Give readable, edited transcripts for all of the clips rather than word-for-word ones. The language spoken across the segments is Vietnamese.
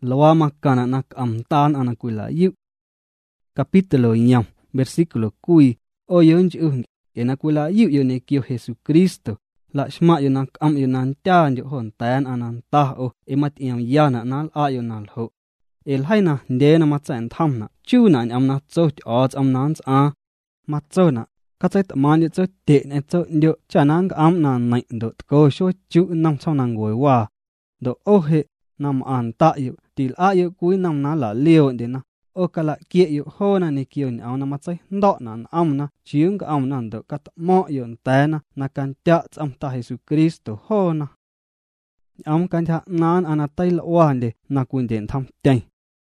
loa makana nak amtan anakuila yu. Capítulo ñam, versículo kui, o yun chung, enakuila yu ne kyo Jesucristo, la shma yu nak yu nan tan yu hon tan ananta o emat yam yana nal ayo nal ho. El haina ndena matsan thamna, chu na amna tsot odds amnans a, matsona. Katsait man yu tsot te ne tsot nyo chanang na nai do tko sho chu nam chonang goi wa. Do ohe nam an ta yu til a yu kui nam na la leo de na o kala kie yu ho na ne kyo ni au na matsai ndo na amna chiung amna do kat mo yu ta na kan ta tsam ta Jesucristo ho na am kan ta nan anatai la wande na kun den tham tai.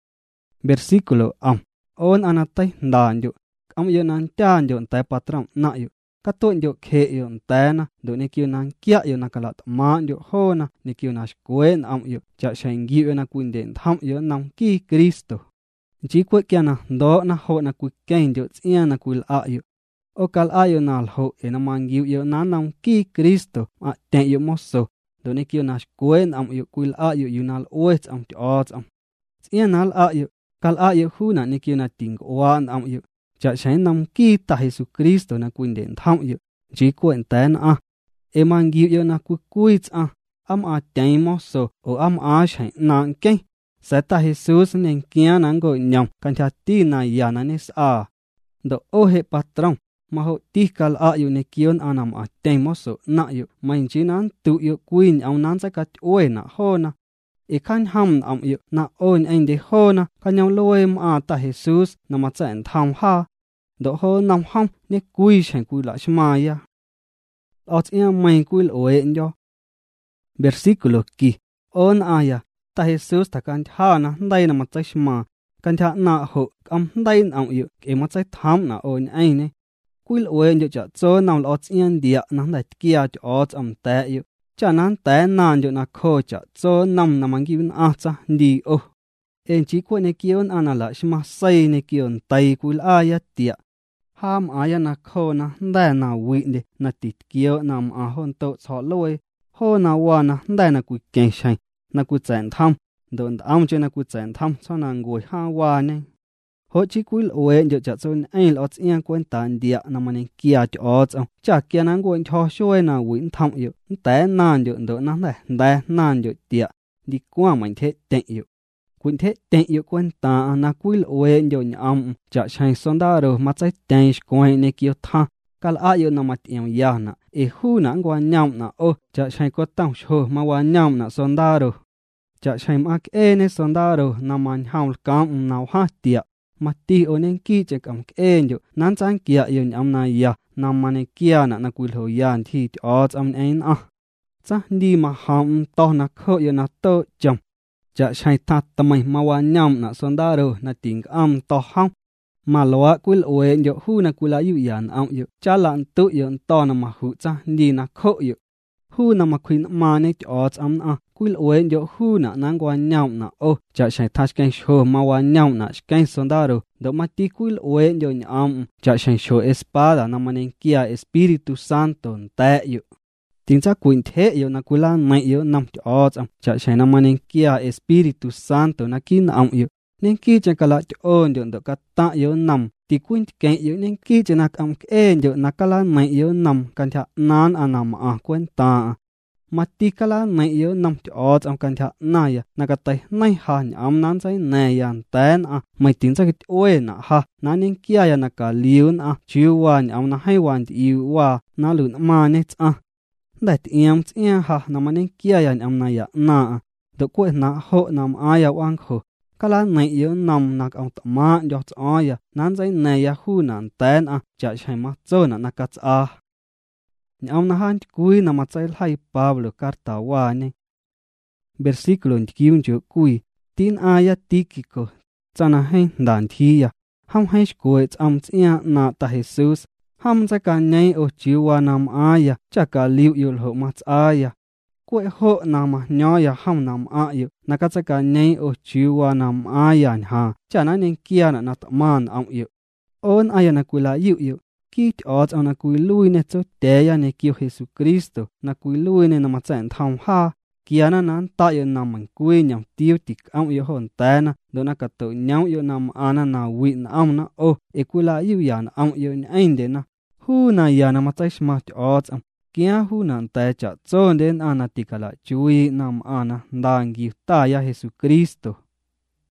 Versículo am on anatai ndan yu am yu nan tan yu ta patram na yu katon yu khe yu ta na do ne kyo nan kya yu na kala ma yu ho na ne kyo na skuen am yu cha shengi yu na kun den tham yu nam ki Cristo. Chỉ quay kia na đó na hộ na quy kén điều chia na quy a yu, o kal a yu na hộ e na mang yu na nam ki Cristo a ten yu moso, do ne kyo na skuen am yu quy a yu na oet am ti odds am, chia na a yu kal a yu hu na ne kyo na ting oan am yu, cha shen nam ki ta Jesucristo na quy den tham yu, chỉ quay ten a, e mang yu na quy a, am a ten moso o am a shen na kén. Sẽ ta Jesus nên kia nang gọi nhầm kan thà ti na ya na nes a do o he patron ma ho ti kal a yu ne kion anam a tem moso na yu main chi nan tu yu queen au nan sa kat oi na ho na e kan ham am yu na on en de ho na kan yang loi ma ta Jesus na ma chen tham ha do ho nam ham ne kui chen kui la shma ya ot ya main kui oi yo. Versículo ki on aya ta Jesus ta kan tha na dai na matsai shma kan tha na ho am dai na yu ke matsai tham na on ai ne kuil oen yu cha cho na lo chen dia na dai kia cho am ta yu cha nan ta nan yu na kho cha cho nam na mang gi a cha di o en chi ko ne kion anala shma sai ne kion tai kuil aya tia ham aya na kho na dai na wi ne na tit kio nam a hon to cho loi ho na wa na dai na ku ken shai na ku chen tham don am che na ku chen tham cho na ngoi ha wa ne ho chi kuil oe jo cha chon ai lo chen kwen tan dia na mane kia cho cha kia na ngoi cho shoi na win tham yu ta nan jo do na da nan jo tia di kwa man the ten yu kun the ten yu kwen ta na kuil oe jo am cha chai sondaro ma chai ten kwen ne kio tha kal a yu na mat yam ya na e hu na ngwa nyam na o cha chai ko tang sho ma wa nyam na sondaro cha chai ma ke ne sondaro na man haul kam na ha tia ma ti onen ki che kam ke yu nan chang kia yu am na ya na mane kia na kuil ho yan thi odds am en a cha di ma ham to na kho yu na to cham cha chai ta tamai ma wa nyam na sondaro na ting am to hang mà loa kuil oe yo hu na kula yu yan am yu cha lan tu yu to na ma hu cha ni na kho yu hu na ma khwin ma ne odds am a kuil oe yo hu na nang wa nyam na o cha shai touch kan show ma wa nyam na kan sondaro do ma ti kuil oe yo am cha shai show espada na manen kia Espíritu Santo ta yu tin cha kuin the yu na kula mai yu nam odds am cha shai na manen kia Espíritu Santo na kin am yu nên khi cho kala on yon do kata yo nam ti kuin ken yo nên khi cho nak am en yo nakala mai yo nam kan tha nan anam a kwen ta mati kala mai yo nam ot am kan tha na ya nakatai nai ha am nan sai na yan tan a mai tin cha kit oe na ha na nên kia ya naka liun a chiwan am na hai wan ti wa na lun ma ne a dat yam tia ha na manen kia ya am na ya na do ko na ho nam a ya wang ho kala nai yo nam nak ang tama yo cha ya nan zai nai ya hu nan tan a cha chai ma cho na ka cha nyam na han kui na ma chai lai Pablo carta wa ne versículo 21 kui tin aya Tíquico chana hai dan thi ya ham hai ko am chia na ta Jesus ham za ka nei o chiwa nam aya cha ka liu yul ho ma cha ya quậy hộ nam mà nhỏ ya ham nam a yu naka chaka nei o chiwa nam a yan ha chana nen kia na man am yu on aya na kula yu ki odds ona kui lui ne cho te ya ne kio Jesucristo na kui lui ne na ma chen tham ha kia na ta yo na man kui nhom tiêu tik am yo hon ta na do na ka to nhau yo na ana na wi na am na o e kula yu ya na am yo ni ainde na hu na ya na matai shma ot am kia hu na ta cha zo den ana tikala chui nam ana ndangi ta ya Jesucristo